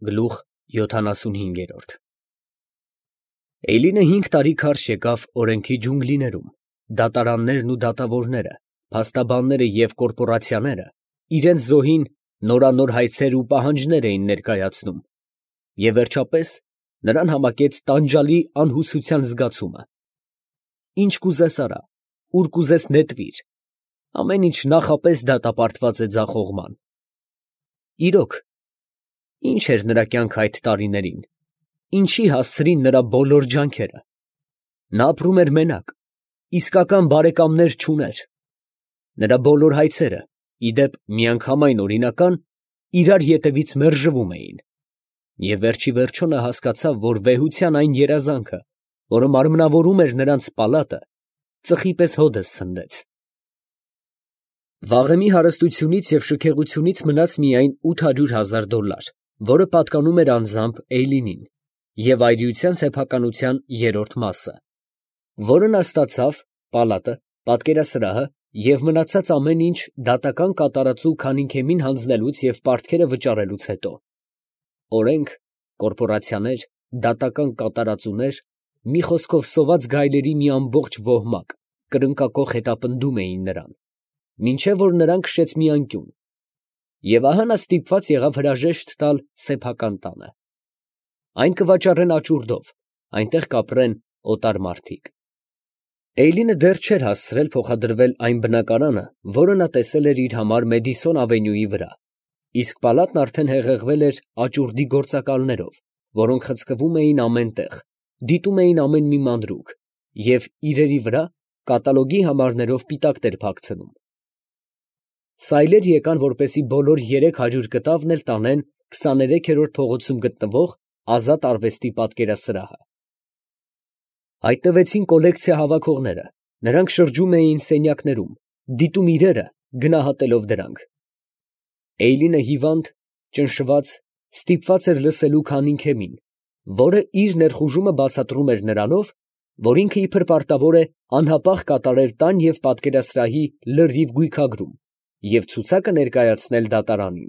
Գլուխ 75։ Էյլինը 5 տարի քարշ եկավ օրենքի ջունգլիներում, դատարաններն ու դատավորները, փաստաբանները և կորպորացիաները իրենց զոհին նորանոր հայցեր ու պահանջներ էին ներկայացնում, և վերջապես նրան համակեց տանջալի անհուսության զգացումը. ինչ կուզես արա, ուր կուզես նետվիր, ամեն ինչ նախապես դատապարտված է ձախողման։ Իրոք, ինչ էր նրա կյանքը այդ տարիներին, ինչի հասցրին նրա բոլոր ջանքերը։ Նա ապրում էր մենակ, իսկական բարեկամներ չուներ։ Նրա բոլոր հայցերը, ի դեպ միանգամայն օրինական, իրար ետևից մերժվում էին։ Եվ վերջիվերջո նա հասկացավ, որ վեհության այն երազանքը, որը մարմնավորում էր նրանց պալատը, ծխի պես հօդս ցնդեց։ Վաղեմի հարստությունից և շքեղությունից մնաց միայն $800,000, որը պատկանում էր անձամբ Էյլինին, և այրիության սեփականության երրորդ մասը, որը նա ստացավ պալատը, պատկերասրահը և մնացած ամեն ինչ դատական կատարածու քանինքեմին հանձնելուց և պարտքերը վճարելուց հետո։ Օրենք, կորպորացիաներ, դատական կատարածուներ, մի խոսքով սոված գայլերի մի ամբողջ ոհմակ կրնկակոխ հետապնդում էին նրան, մինչև որ նրան քշեց մի անկյուն, և ահա նա ստիպված եղավ հրաժեշտ տալ սեփական տանը։ Այն կվաճառեն աճուրդով, այնտեղ կապրեն օտար մարդիկ։ Էյլինը դեռ չէր հասցրել փոխադրվել այն բնակարանը, որը նա տեսել էր իր համար Մեդիսոն ավենյուի վրա, իսկ պալատն արդեն հեղեղվել էր աճուրդի գործակալներով, որոնք խցկվում էին ամեն տեղ, դիտում էին ամեն մի մանրուք և իրերի վրա կատալոգի համարներով պիտակներ փակցնում։ Սայլեր եկան, որպեսզի բոլոր 300 կտավն էլ տանեն 23-րդ փողոցում գտնվող Ազատ արվեստի պատկերասրահը։ Հայտնվեցին կոլեկցիա հավաքողները, նրանք շրջում էին սենյակներում, դիտում իրերը, գնահատելով դրանք։ Էյլինը հիվանդ, ճնշված, ստիպված էր լսելու քանինքեմին, որը իր ներխուժումը բացատրում էր նրանով, որ ինքը իբր պարտավոր է անհապաղ կատարել տան և պատկերասրահի լրիվ գույքագրում և ցուցակը ներկայացնել դատարանին։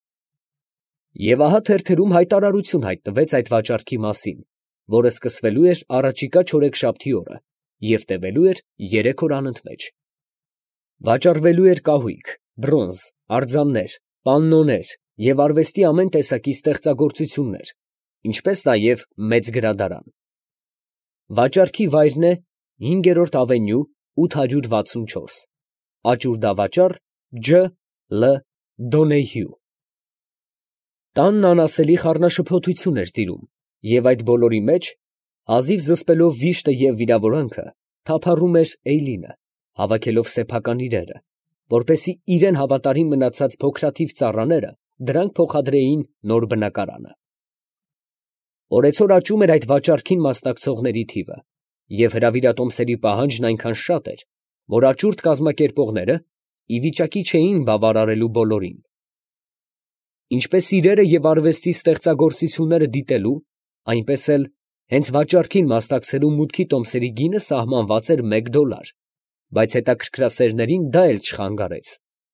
Եվ ահա թերթերում հայտարարություն հայտնվեց այդ վաճառքի մասին, որը սկսվելու էր առաջիկա չորեքշաբթի օրը և տևելու էր 3 օր անընդմեջ։ Վաճառվելու էր կահույք, բրոնզ, արձաններ, պաննոներ և արվեստի ամեն տեսակի ստեղծագործություններ, ինչպես նաև մեծ գրադարան։ Վաճառքի վայրն է 5-րդ ավենյու 864, աճուրդավաճառ Ջ. Լ. Դոնեհյու։ Տանն անասելի խառնաշփոթություն էր տիրում, և այդ բոլորի մեջ, հազիվ զսպելով վիշտը և վիրավորանքը, թափառում էր Էյլինը, հավաքելով սեփական իրերը, որպեսզի իրեն հավատարիմ մնացած փոքրաթիվ ծառաները դրանք փոխադրեին նոր բնակարանը։ Օրեցօր աճում էր այդ վաճառքին մասնակցողների թիվը, և հրավիրատոմսերի պահանջն այնքան շատ էր, որ աճուրդ կազմակերպողները ի վիճակի չէին բավարարելու բոլորին։ Ինչպես իրերը և արվեստի ստեղծագործությունները դիտելու, այնպես էլ հենց վաճառքին մասնակցելու մուտքի տոմսերի գինը սահմանված էր $1, բայց հետաքրքրասերներին դա էլ չխանգարեց։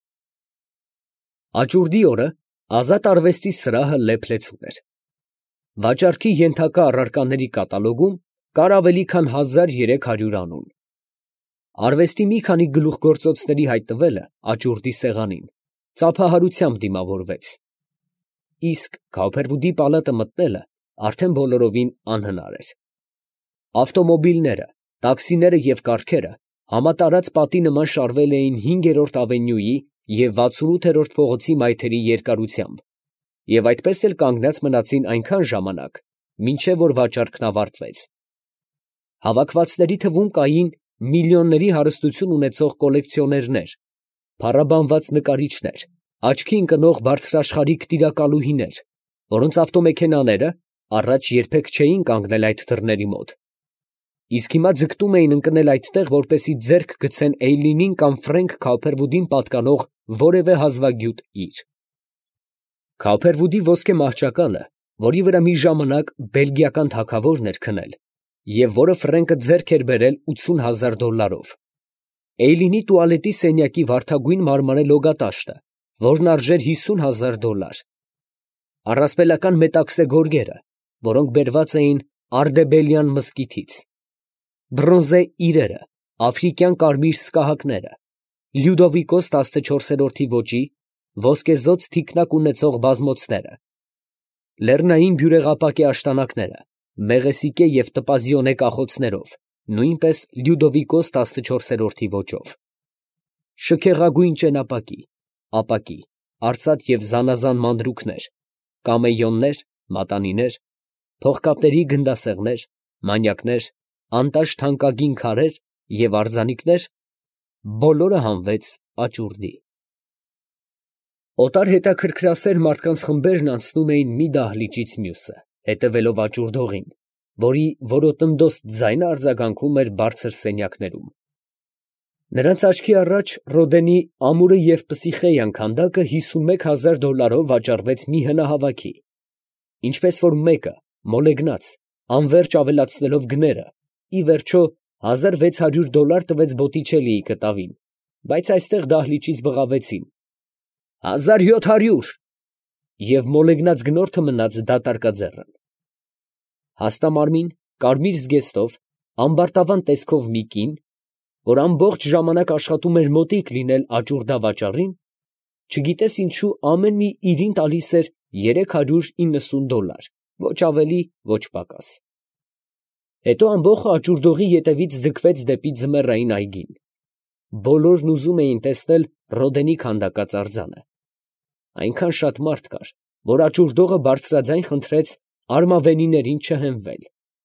Աճուրդի օրը Ազատ արվեստի սրահը լեփ-լեցուն էր։ Վաճառքի ենթակա առարկաների կատալոգում կար ավելի քան 1300 անուն։ Արվեստի մի քանի գլուխգործոցների հայտնվելը աճուրդի սեղանին ծափահարությամբ դիմավորվեց, իսկ Քաուփերվուդի պալատը մտնելը արդեն բոլորովին անհնար էր։ Ավտոմոբիլները, տաքսիները և կառքերը համատարած պատի նման շարվել էին 5-րդ ավենյուի և 68-րդ փողոցի մայթերի երկարությամբ և այդպես էլ կանգնած մնացին այնքան ժամանակ, մինչև որ վաճառքն ավարտվեց։ Հավաքվածների թվում կային միլիոնների հարստություն ունեցող կոլեկցիոներներ, փառաբանված նկարիչներ, աչքի ընկնող բարձրաշխարհիկ տիրակալուհիներ, որոնց ավտոմեքենաները առաջ երբեք չէին կանգնել այդ դռների մոտ, իսկ հիմա ձգտում էին ընկնել այդտեղ, որպեսզի ձեռք գցեն Էյլինին կամ Ֆրենկ Քաուփերվուդին պատկանող որևէ հազվագյուտ իր։ Քաուփերվուդի ոսկե մահճակալը, որի վրա մի ժամանակ բելգիական թագավորն էր քնել, և որը Ֆրենկը ձեռք էր բերել $80,000, Էյլինի տուալետի սենյակի վարդագույն մարմարե լոգատաշտը, որն արժեր $50,000, առասպելական մետաքսե գորգերը, որոնք բերված էին Արդեբելյան մզկիթից, բրոնզե իրերը, աֆրիկյան կարմիր սկահակները, Լյուդովիկոս 14-րդի ոճի ոսկեզօծ թիկնակ ունեցող բազմոցները, լեռնային բյուրեղապակե աշտանակները, մեղեսիկե և տպազիոնե կախոցներով, նույնպես Լյուդովիկոս 14-րդի ոճով, շքեղագույն ճենապակի, ապակի, արծաթ և զանազան մանրուքներ, կամեյոններ, մատանիներ, փողկապների գնդասեղներ, մանյակներ, անտաշ թանկագին քարեր և արձանիկներ, բոլորը հանվեց աճուրդի։ Օտար հետաքրքրասեր մարդկանց խմբերն անցնում էին մի դահլիճից մյուսը, հետևելով աճուրդողին, որի որոտնդոս ձայնը արձագանքում էր բարձր սենյակներում։ Նրանց աչքի առաջ Ռոդենի ամուրը և Պսիխեյան քանդակը $51,000 վաճառվեց մի հնահավաքի, ինչպես որ մեկը, մոլեգնած, անվերջ ավելացնելով գները, ի վերջո $1,600 տվեց Բոտիչելիի կտավին, բայց այստեղ դահլիճից բղավեցին. 1,700 և մոլեգնած գնորդը մնաց դատարկաձեռն։ Հաստամարմին, կարմիր զգեստով, ամբարտավան տեսքով մի կին, որ ամբողջ ժամանակ աշխատում էր մոտիկ լինել աճուրդավաճառին, չգիտես ինչու ամեն մի իրին տալիս էր $390, ոչ ավելի, ոչ պակաս։ Հետո ամբոխը աճուրդողի ետևից ձգվեց դեպի ձմեռային այգին։ Բոլորն ուզում էին տեսնել Ռոդենի քանդակած արձանը։ Այնքան շատ մարդ կար, որ աճուրդողը բարձրաձայն խնդրեց արմավենիներին չհենվել։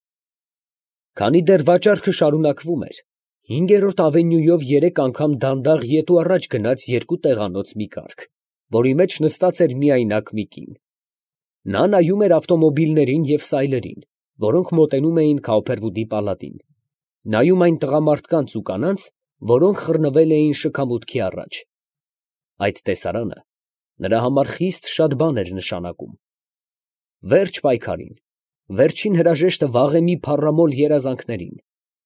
Քանի դեռ վաճառքը շարունակվում էր, 5-րդ ավենյուով 3 անգամ դանդաղ ետ ու առաջ գնաց երկու տեղանոց մի կառք, որի մեջ նստած էր միայնակ մի կին։ Նա նայում էր ավտոմոբիլներին և սայլերին, որոնք մոտենում էին Քաուփերվուդի պալատին, նայում այն տղամարդկանց ու կանանց, որոնք խռնվել էին շքամուտքի առաջ։ Այդ տեսարանը նրա համար խիստ շատ բան էր նշանակում։ Վերջ պայքարին, վերջին հրաժեշտը վաղեմի փառամոլ երազանքներին։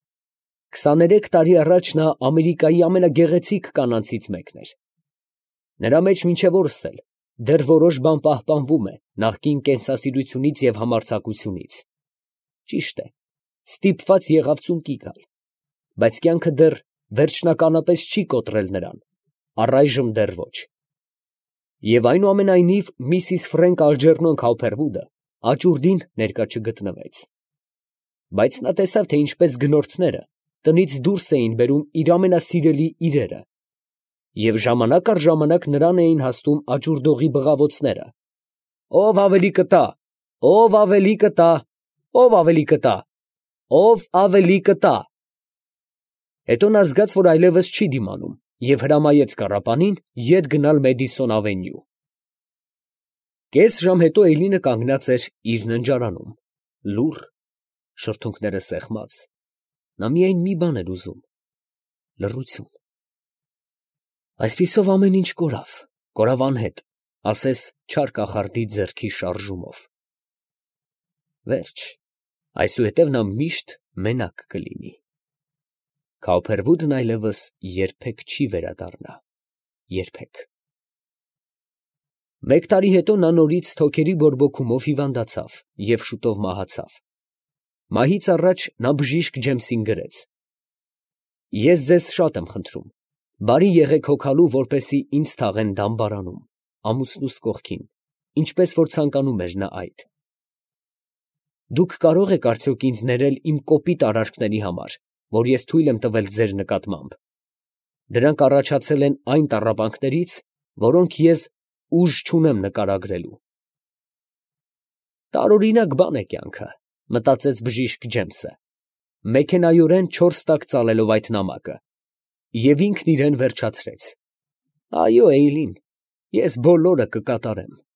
23 տարի առաջ նա Ամերիկայի ամենագեղեցիկ կանանցից մեկն էր։ Նրա մեջ մինչև օրս էլ դեռ որոշ բան պահպանվում է նախկին կենսասիրությունից և համարձակությունից։ Ճիշտ է, ստիպված եղավ ծունկի գալ, բայց կյանքը դեռ վերջնականապես չի կոտրել նրան, առայժմ դեռ ոչ։ Եվ այնուամենայնիվ միսիս Ֆրենք Ալջերնոն Քաուփերվուդը աճուրդին ներկա չգտնվեց։ Բայց նա տեսավ, թե ինչպես գնորդները տնից դուրս էին բերում իր ամենասիրելի իրերը, և ժամանակ առ ժամանակ նրան էին հասնում աճուրդողի բղավոցները. «Ով ավելի կտա, ով ավելի կտա, ով ավելի կտա, ով ավելի կտա»։ Հետո նա զգաց, որ այլևս չի դիմանում, և հրամայեց կառապանին ետ գնալ Մեդիսոն ավենյու։ Կես ժամ հետո Էյլինը կանգնած էր իր ննջարանում, լուռ, շրթունքները սեղմած, նա միայն մի բան էր ուզում. լռություն։ Այսպիսով ամեն ինչ կորավ, կորավ անհետ, ասես չար կախարդի ձեռքի շարժումով։ Վերջ, այսուհետև նա միշտ մենակ կլինի։ Քաուփերվուդն այլևս երբեք չի վերադառնա, երբեք։ Մեկ տարի հետո նա նորից թոքերի բորբոքումով հիվանդացավ և շուտով մահացավ։ Մահից առաջ նա բժիշկ Ջեմսին գրեց. «Ես ձեզ շատ եմ խնդրում, բարի եղեք հոգալու, որպեսզի ինձ թաղեն դամբարանում, ամուսնուս կողքին, ինչպես որ ցանկանում էր նա այդ։ Դուք կարող եք արդյոք ինձ ներել իմ կոպիտ արարքների համար, որ ես թույլ եմ տվել ձեր նկատմամբ. դրանք առաջացել են այն տառապանքներից, որոնք ես ուժ չունեմ նկարագրելու»։ Տարօրինակ բան է կյանքը, մտածեց բժիշկ Ջեմսը, մեքենայորեն 4 տակ ծալելով այդ նամակը, և ինքն իրան վերջացրեց. «Այո, Էյլին, ես բոլորը կկատարեմ»։